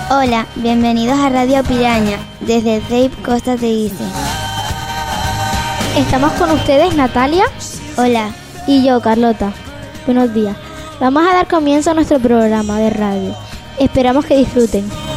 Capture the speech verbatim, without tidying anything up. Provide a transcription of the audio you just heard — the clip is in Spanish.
Hola, bienvenidos a Radio Piraña, desde Dave Costa Teguise. Estamos con ustedes Natalia. Hola. Y yo, Carlota. Buenos días. Vamos a dar comienzo a nuestro programa de radio. Esperamos que disfruten.